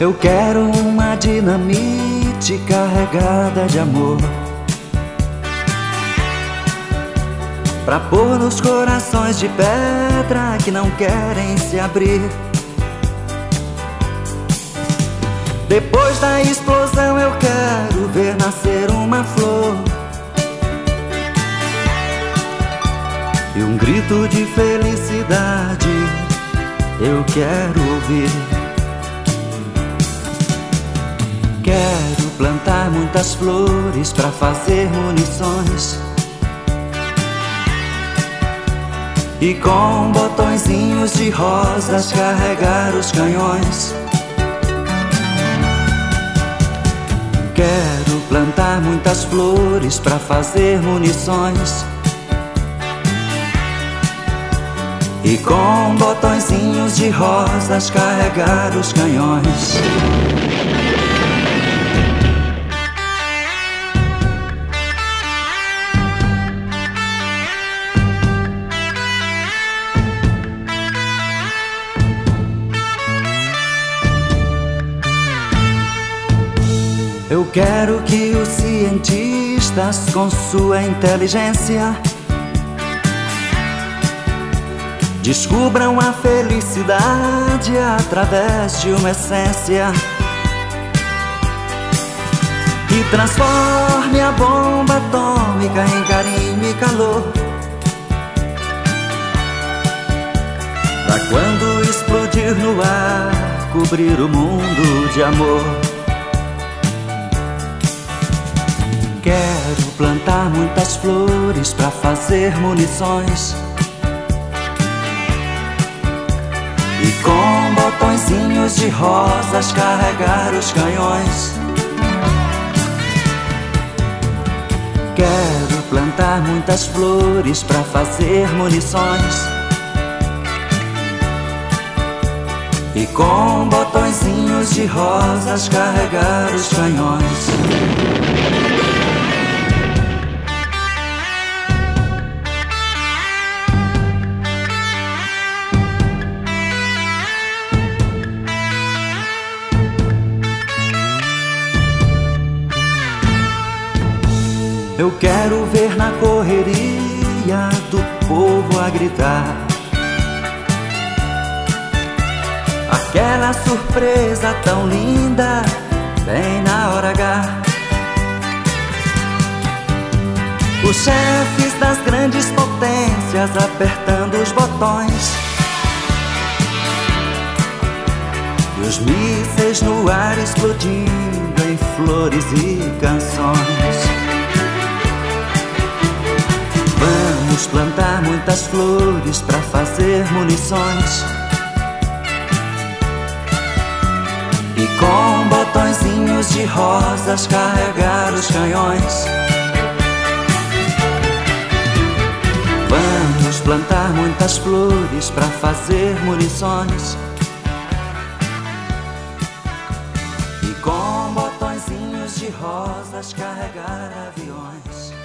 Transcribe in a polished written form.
Eu quero uma dinamite carregada de amor, pra pôr nos corações de pedra que não querem se abrir. Depois da explosão eu quero ver nascer uma flor e um grito de felicidade eu quero ouvir. Quero plantar muitas flores pra fazer munições e com botõezinhos de rosas carregar os canhões. Quero plantar muitas flores pra fazer munições e com botõezinhos de rosas carregar os canhões. Eu quero que os cientistas, com sua inteligência, descubram a felicidade através de uma essência que transforme a bomba atômica em carinho e calor, pra quando explodir no ar, cobrir o mundo de amor. Quero plantar muitas flores pra fazer munições e com botõezinhos de rosas carregar os canhões. Quero plantar muitas flores pra fazer munições e com botõezinhos de rosas carregar os canhões. Eu quero ver na correria do povo a gritar aquela surpresa tão linda, bem na hora H. Os chefes das grandes potências apertando os botões e os mísseis no ar explodindo em flores e canções. Vamos plantar muitas flores pra fazer munições e com botõezinhos de rosas carregar os canhões. Vamos plantar muitas flores pra fazer munições e com botõezinhos de rosas carregar aviões.